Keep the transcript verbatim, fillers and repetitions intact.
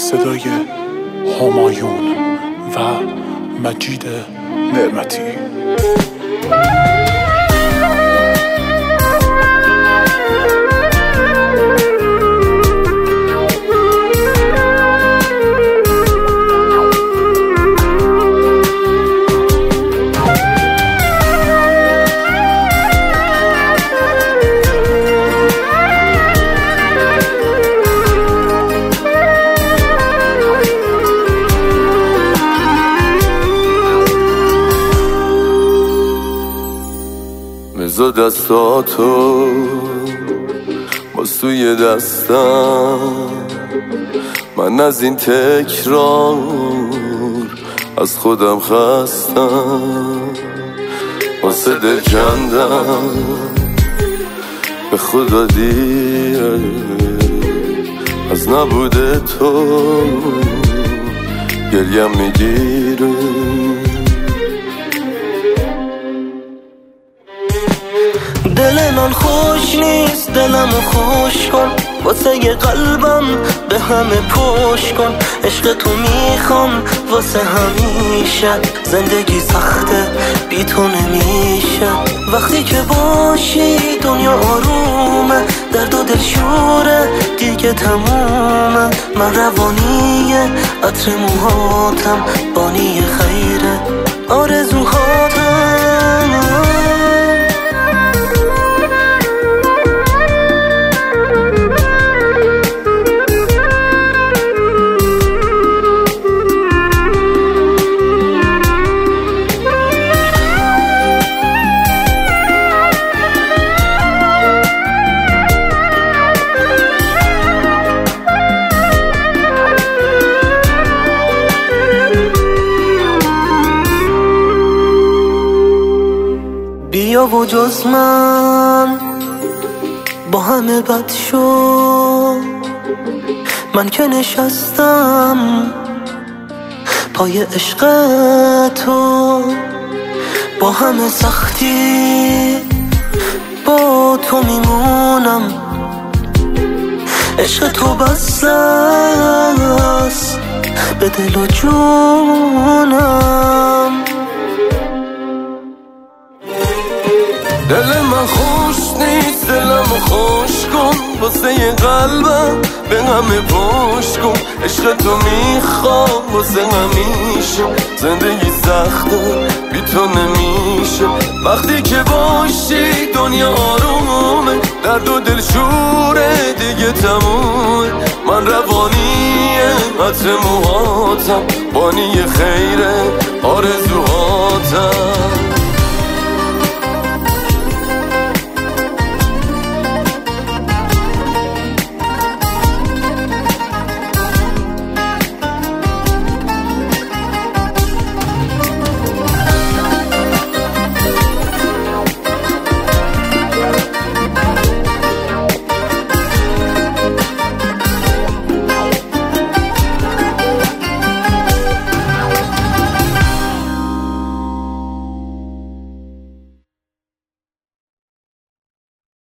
صدای همایون و مجید نعمتی. بذار دستاتو باز توی دستم، من از این تکرار از خودم خستم. واسه دل کندم به خدا دیره، از نبوده تو گریم میگیره. دل من خوش نیست، دلمو خوش کن، واسه یه قلبم به همه پشت کن. عشق تو میخوام واسه همیشه، زندگی سخته بی تو نمیشه. وقتی که باشی دنیا آرومه، درد و دل شوره دیگه تمومه. من روانیه عطر موهاتم، بانی خیره آرزوهاتم. بیا و جز من با همه بد شو، من که نشستم پای عشق تو. با همه سختی با تو میمونم، عشق تو بس است به دل و جونم. دل من خوش نیست، دلمو خوش کن، واسه یه قلبم به همه پشت کن. عشق تو میخوام واسه همیشه، زندگی سخته بی تو نمیشه. وقتی که باشی دنیا آرومه، درد و دل شوره دیگه تمومه. من روانیه عطر موهاتم، بانی خیره آرزوهاتم.